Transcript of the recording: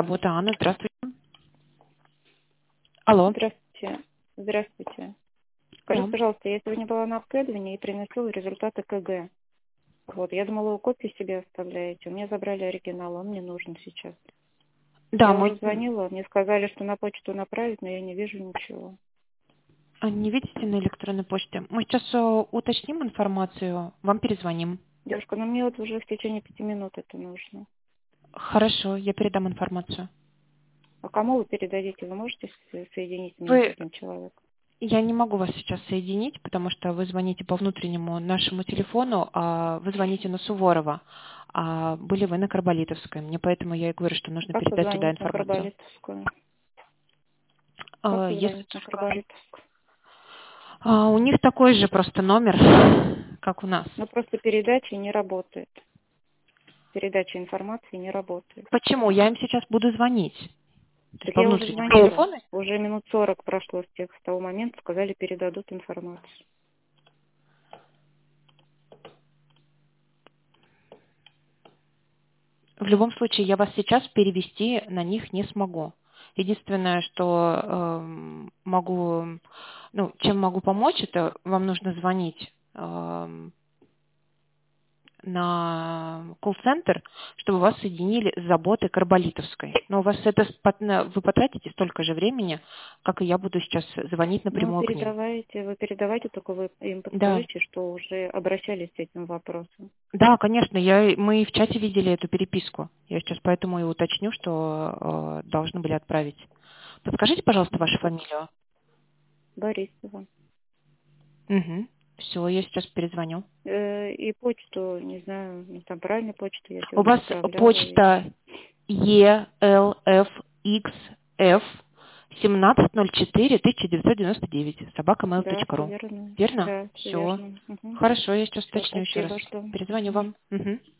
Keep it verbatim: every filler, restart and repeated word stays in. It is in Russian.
работы. Анна, здравствуйте. Алло. Здравствуйте. Здравствуйте. Скажите, Да. пожалуйста, я сегодня была на обследовании и приносила результаты КГ. Вот, я думала, вы копии себе оставляете. У меня забрали оригинал, он мне нужен сейчас. Да, Я мы... уже звонила, мне сказали, что на почту направить, но я не вижу ничего. А, не видите на электронной почте? Мы сейчас э, уточним информацию, вам перезвоним. Девушка, ну мне вот уже в течение пяти минут это нужно. Хорошо, я передам информацию. А кому вы передадите? Вы можете с- соединить меня с Вы... этим человеком? Я не могу вас сейчас соединить, потому что вы звоните по внутреннему нашему телефону, а вы звоните на Суворова, а были вы на Карболитовской. Мне поэтому я и говорю, что нужно Как передать туда позвонить на информацию. Карболитовскую? Как А, Если позвонить на Карболитовскую? а, у них такой же просто номер, как у нас. Ну просто передача не работает. Передача информации не работает. Почему? Я им сейчас буду звонить. То есть Так по я уже внутреннему звонила. телефону? Уже минут сорок прошло с тех с того момента, сказали, передадут информацию. В любом случае, я вас сейчас перевести на них не смогу. Единственное, что эм, могу, ну, чем могу помочь, это вам нужно звонить эм, на колл-центр, чтобы вас соединили с заботой Карболитовской. Но у вас это спот- на- вы потратите столько же времени, как и я буду сейчас звонить Ну, напрямую к ним. передавайте, вы передавайте, только вы им Да. подскажите, что уже обращались с этим вопросом. Да, конечно, я, мы в чате видели эту переписку. Я сейчас поэтому и уточню, что э, должны были отправить. Подскажите, пожалуйста, Ну, вашу так, фамилию. Борисова. Угу. Все, я сейчас перезвоню. Э, и почту, не знаю, ну, там правильно почту я У сегодня вас отправляла. И... почта E L F X F семнадцать ноль четыре тысяча девятьсот девяносто девять собака mail Да, точка все ру. верно. Верно? Да, все Все. верно. Угу. Хорошо, я сейчас Все, уточню еще раз. спасибо, что... Перезвоню Мгм. вам. Угу.